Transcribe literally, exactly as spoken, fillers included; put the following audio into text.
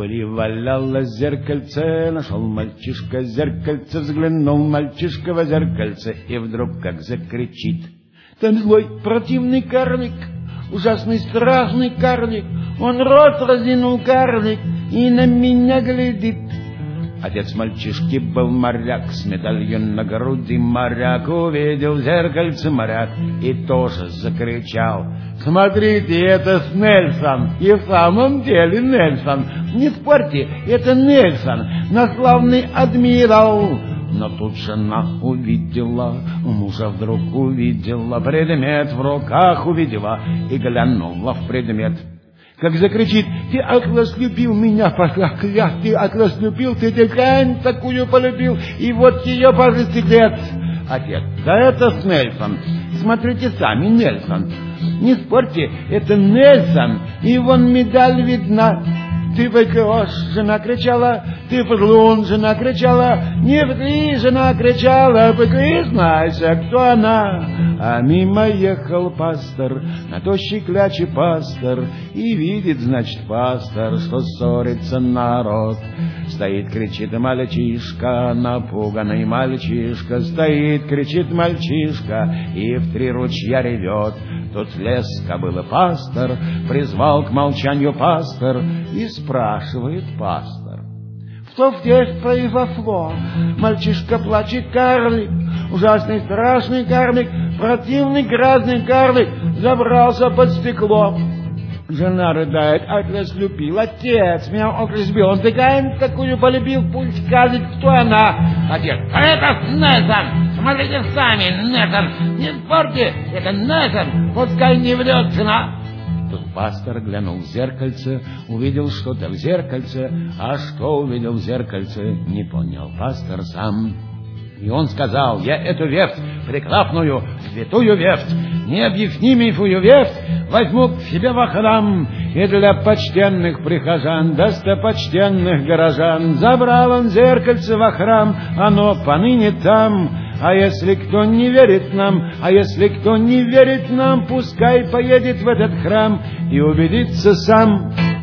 Приваляло зеркальце, нашел мальчишка зеркальце, взглянул мальчишка во зеркальце, и вдруг как закричит: там злой противный карлик, ужасный страшный карлик, он рот разинул карлик и на меня глядит. Отец мальчишки был моряк, с медалью на груди моряк, увидел в зеркальце моряк и тоже закричал: смотрите, это Нельсон, и в самом деле Нельсон, не спорьте, это Нельсон, наш главный адмирал. Но тут жена увидела, мужа вдруг увидела, предмет в руках увидела и глянула в предмет. Как закричит: ты, Атлас, любил меня, проклят, ты, Атлас, любил, ты ткань такую полюбил, и вот ее, пожалуйста, секрет. Отец: да это Нельсон, смотрите сами, Нельсон, не спорьте, это Нельсон, и вон медаль видна. Ты выкрош, жена кричала, ты подлун, жена кричала, не ври, жена кричала, признайся, кто она. А мимо ехал пастор, на тощей кляче пастор, и видит, значит, пастор, что ссорится народ. Стоит, кричит мальчишка, напуганный мальчишка, стоит, кричит мальчишка, и в три ручья ревет. Тут лез кобыла пастор, призвал к молчанию пастор, и спрашивает пастор: что здесь произошло? Мальчишка плачет, карлик, ужасный страшный карлик, противный грязный карлик, забрался под стекло. Жена рыдает: Атлас любил, отец меня около сбил, он такая такую полюбил, пусть скажет, кто она. Отец: а это Нельсон, смотрите сами, Нельсон, не спорьте, это Нельсон, пускай не врет жена. Тут пастор глянул в зеркальце, увидел что-то в зеркальце, а что увидел в зеркальце, не понял пастор сам. И он сказал: я эту вефть прекрасную, святую вефть, необъяснимейшую вефть возьму к себе во храм, и для почтенных прихожан, достопочтенных горожан забрал он зеркальце во храм, оно поныне там. А если кто не верит нам, а если кто не верит нам, пускай поедет в этот храм и убедится сам.